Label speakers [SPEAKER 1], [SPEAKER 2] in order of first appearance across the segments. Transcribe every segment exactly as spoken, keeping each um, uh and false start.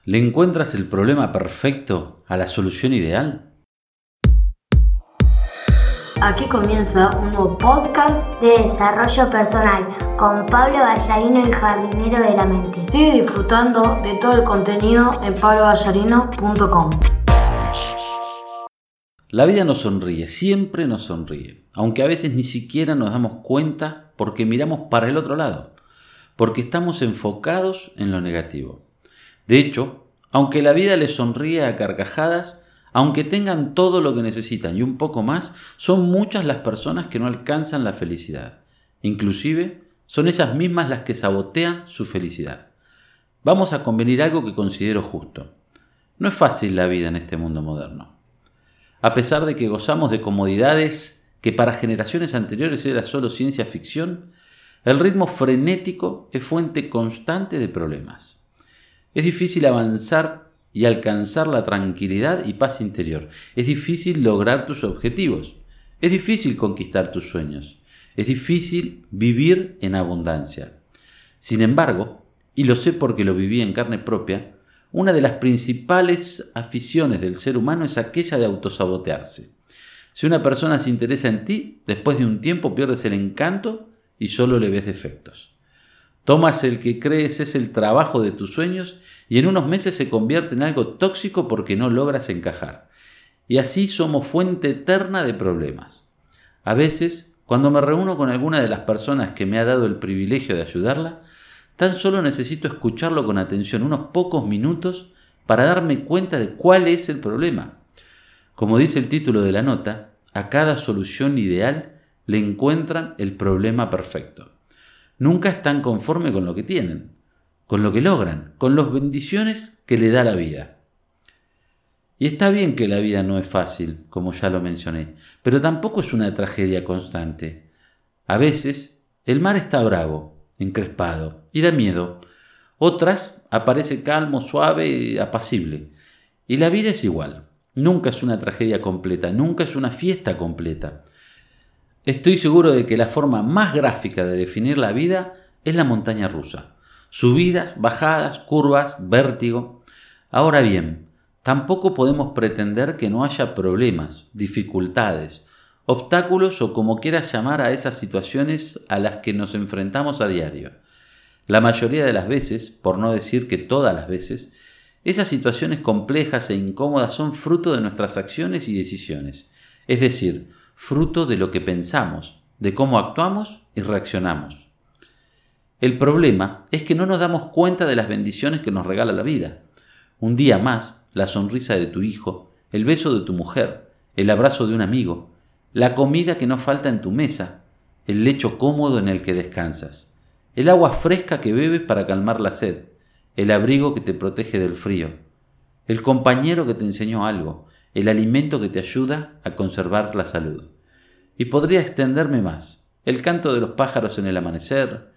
[SPEAKER 1] ¿Le encuentras el problema perfecto a la solución ideal?
[SPEAKER 2] Aquí comienza un nuevo podcast
[SPEAKER 3] de desarrollo personal con Pablo Ballarino, el jardinero de la mente.
[SPEAKER 2] Sigue disfrutando de todo el contenido en pablo ballarino punto com.
[SPEAKER 1] La vida nos sonríe, siempre nos sonríe, aunque a veces ni siquiera nos damos cuenta porque miramos para el otro lado, porque estamos enfocados en lo negativo. De hecho, aunque la vida les sonríe a carcajadas, aunque tengan todo lo que necesitan y un poco más, son muchas las personas que no alcanzan la felicidad. Inclusive, son ellas mismas las que sabotean su felicidad. Vamos a convenir algo que considero justo. No es fácil la vida en este mundo moderno. A pesar de que gozamos de comodidades que para generaciones anteriores era solo ciencia ficción, el ritmo frenético es fuente constante de problemas. Es difícil avanzar y alcanzar la tranquilidad y paz interior. Es difícil lograr tus objetivos. Es difícil conquistar tus sueños. Es difícil vivir en abundancia. Sin embargo, y lo sé porque lo viví en carne propia, una de las principales aficiones del ser humano es aquella de autosabotearse. Si una persona se interesa en ti, después de un tiempo pierdes el encanto y solo le ves defectos. Tomas el que crees es el trabajo de tus sueños y en unos meses se convierte en algo tóxico porque no logras encajar. Y así somos fuente eterna de problemas. A veces, cuando me reúno con alguna de las personas que me ha dado el privilegio de ayudarla, tan solo necesito escucharlo con atención unos pocos minutos para darme cuenta de cuál es el problema. Como dice el título de la nota, a cada solución ideal le encuentran el problema perfecto. Nunca están conformes con lo que tienen, con lo que logran, con las bendiciones que le da la vida. Y está bien que la vida no es fácil, como ya lo mencioné, pero tampoco es una tragedia constante. A veces, el mar está bravo, encrespado, y da miedo. Otras, aparece calmo, suave, apacible. Y la vida es igual. Nunca es una tragedia completa, nunca es una fiesta completa. Estoy seguro de que la forma más gráfica de definir la vida es la montaña rusa. Subidas, bajadas, curvas, vértigo. Ahora bien, tampoco podemos pretender que no haya problemas, dificultades, obstáculos o como quieras llamar a esas situaciones a las que nos enfrentamos a diario. La mayoría de las veces, por no decir que todas las veces, esas situaciones complejas e incómodas son fruto de nuestras acciones y decisiones. Es decir, fruto de lo que pensamos, de cómo actuamos y reaccionamos. El problema es que no nos damos cuenta de las bendiciones que nos regala la vida. Un día más, la sonrisa de tu hijo, el beso de tu mujer, el abrazo de un amigo, la comida que no falta en tu mesa, el lecho cómodo en el que descansas, el agua fresca que bebes para calmar la sed, el abrigo que te protege del frío, el compañero que te enseñó algo, el alimento que te ayuda a conservar la salud. Y podría extenderme más. El canto de los pájaros en el amanecer,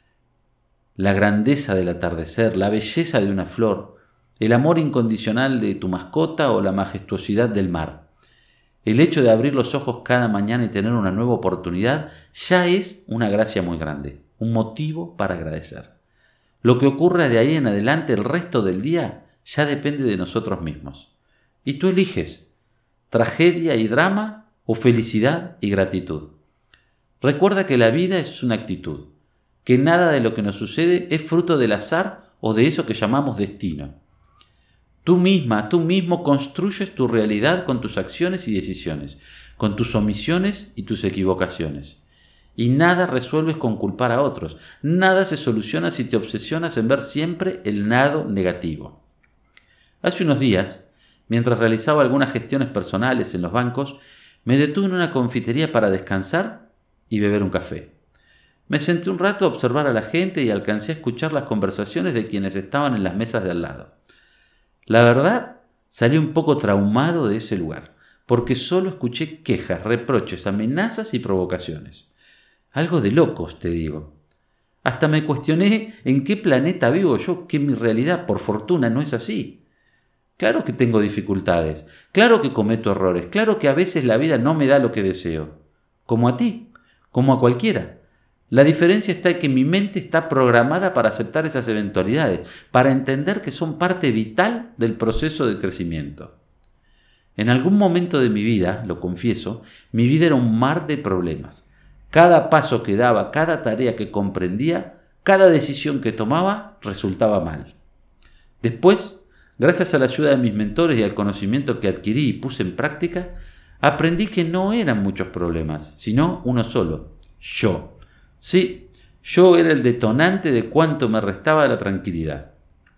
[SPEAKER 1] la grandeza del atardecer, la belleza de una flor, el amor incondicional de tu mascota o la majestuosidad del mar. El hecho de abrir los ojos cada mañana y tener una nueva oportunidad ya es una gracia muy grande, un motivo para agradecer. Lo que ocurra de ahí en adelante el resto del día ya depende de nosotros mismos. Y tú eliges tragedia y drama o felicidad y gratitud. Recuerda que la vida es una actitud, que nada de lo que nos sucede es fruto del azar o de eso que llamamos destino. Tú misma, tú mismo construyes tu realidad con tus acciones y decisiones, con tus omisiones y tus equivocaciones. Y nada resuelves con culpar a otros, nada se soluciona si te obsesionas en ver siempre el lado negativo. Hace unos días, mientras realizaba algunas gestiones personales en los bancos, me detuve en una confitería para descansar y beber un café. Me senté un rato a observar a la gente y alcancé a escuchar las conversaciones de quienes estaban en las mesas de al lado. La verdad, salí un poco traumado de ese lugar, porque solo escuché quejas, reproches, amenazas y provocaciones. Algo de locos, te digo. Hasta me cuestioné en qué planeta vivo yo, que mi realidad, por fortuna, no es así. Claro que tengo dificultades, claro que cometo errores, claro que a veces la vida no me da lo que deseo, como a ti, como a cualquiera. La diferencia está en que mi mente está programada para aceptar esas eventualidades, para entender que son parte vital del proceso de crecimiento. En algún momento de mi vida, lo confieso, mi vida era un mar de problemas. Cada paso que daba, cada tarea que comprendía, cada decisión que tomaba, resultaba mal. Después, gracias a la ayuda de mis mentores y al conocimiento que adquirí y puse en práctica, aprendí que no eran muchos problemas, sino uno solo, yo. Sí, yo era el detonante de cuánto me restaba la tranquilidad.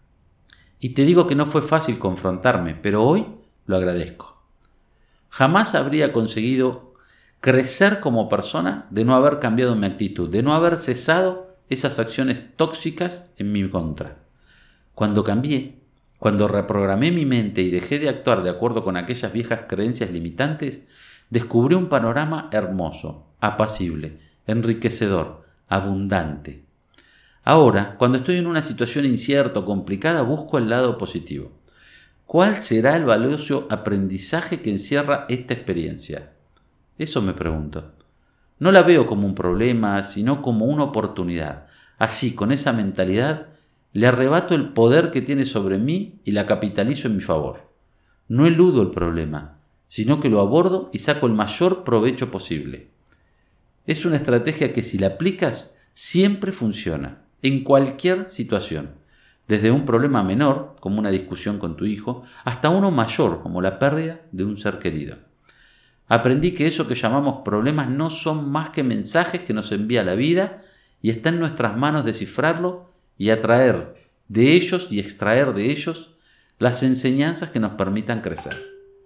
[SPEAKER 1] Y te digo que no fue fácil confrontarme, pero hoy lo agradezco. Jamás habría conseguido crecer como persona de no haber cambiado mi actitud, de no haber cesado esas acciones tóxicas en mi contra. Cuando cambié, cuando reprogramé mi mente y dejé de actuar de acuerdo con aquellas viejas creencias limitantes, descubrí un panorama hermoso, apacible, enriquecedor, abundante. Ahora, cuando estoy en una situación incierta o complicada, busco el lado positivo. ¿Cuál será el valioso aprendizaje que encierra esta experiencia? Eso me pregunto. No la veo como un problema, sino como una oportunidad. Así, con esa mentalidad, le arrebato el poder que tiene sobre mí y la capitalizo en mi favor. No eludo el problema, sino que lo abordo y saco el mayor provecho posible. Es una estrategia que si la aplicas, siempre funciona, en cualquier situación. Desde un problema menor, como una discusión con tu hijo, hasta uno mayor, como la pérdida de un ser querido. Aprendí que eso que llamamos problemas no son más que mensajes que nos envía la vida y está en nuestras manos descifrarlo y atraer de ellos y extraer de ellos las enseñanzas que nos permitan crecer.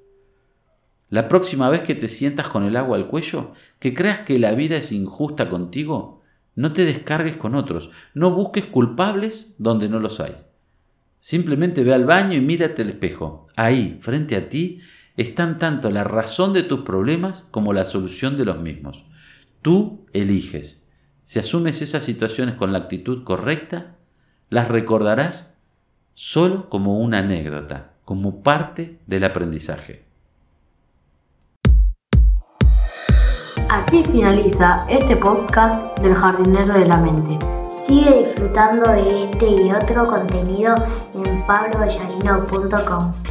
[SPEAKER 1] La próxima vez que te sientas con el agua al cuello, que creas que la vida es injusta contigo, no te descargues con otros, no busques culpables donde no los hay. Simplemente ve al baño y mírate al espejo. Ahí, frente a ti, están tanto la razón de tus problemas como la solución de los mismos. Tú eliges. Si asumes esas situaciones con la actitud correcta, las recordarás solo como una anécdota, como parte del aprendizaje.
[SPEAKER 2] Aquí finaliza este podcast del Jardinero de la Mente.
[SPEAKER 3] Sigue disfrutando de este y otro contenido en pablo vallarino punto com.